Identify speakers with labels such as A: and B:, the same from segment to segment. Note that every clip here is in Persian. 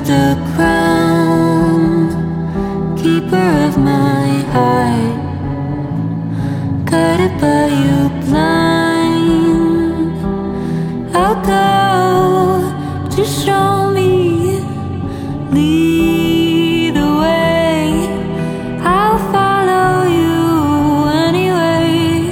A: the ground, keeper of my heart, guided by you blind. I'll go to show me, lead the way. I'll follow you anyway.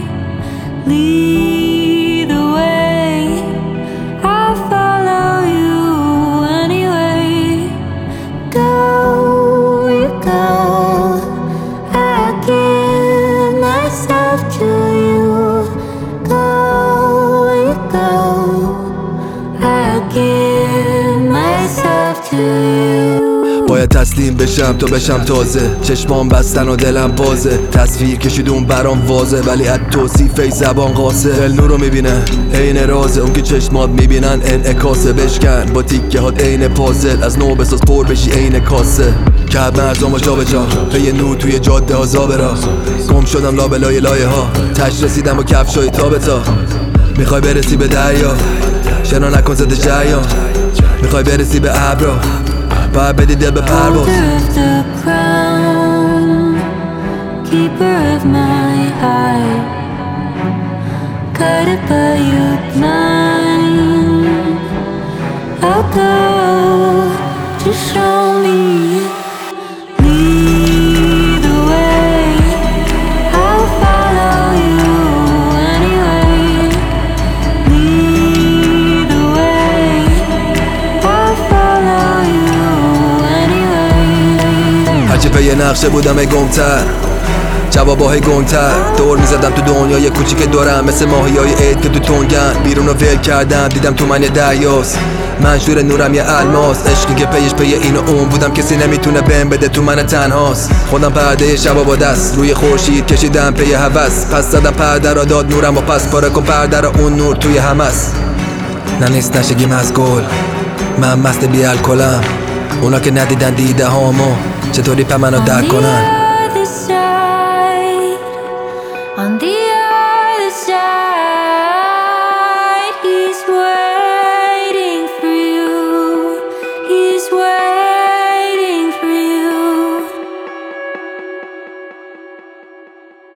A: Lead the way. I'll follow you anyway. Go, you go. I give myself to you. Go, you go. I give myself to you.
B: باید تسلیم بشم تا بشم تازه. چشمام بستن و دلم بازه. تصویر کشیدون برام واضحه ولی از توصیف زبان قاسه. دل نورو میبینه عین رازه، اون که چشمات میبینن انعکاسه. بشکن با تیکه هات عین پازل، از نو بساز پر بشی عین کاسه. کرد مرزامو جا به جا، پی نور توی جاده ها زابرا. گم شدم لابلای لایه ها، تش رسیدم با کفشای تابتا. میخوای برسی به دریا، شنا نکن زده جریان. میخوای برسی به ابرا، باید بدی دل به پرواز.
A: Holder of the ground, keeper of my heart, guided by you blind. I'll go to show me, lead the way. I'll follow you anyway. Lead the way. I'll follow you anyway.
B: هرچی پی نقشه بودم گمتر، جوابای گنگتر. دور میزدم تو دنیای کوچیک دورم، مثل ماهیای عید که تو تنگن. بیرون رو ول کردم دیدم تو من یه دریاست، منشور نورم یه الماس. عشقی که پیش پی این و اون بودم، کسی نمیتونه بهم بده، تو من تنهاست. خودم پرده شبا با دست روی خورشید کشیدم پی هوس. پس زدم پرده را داد نورم و پس پاره کن پرده را، اون نور توی همس. نه نیست نشگیم از گل، من مست بی الکلم. اونا که ندیدن دیده هامو چطوری پا منو درک کنن.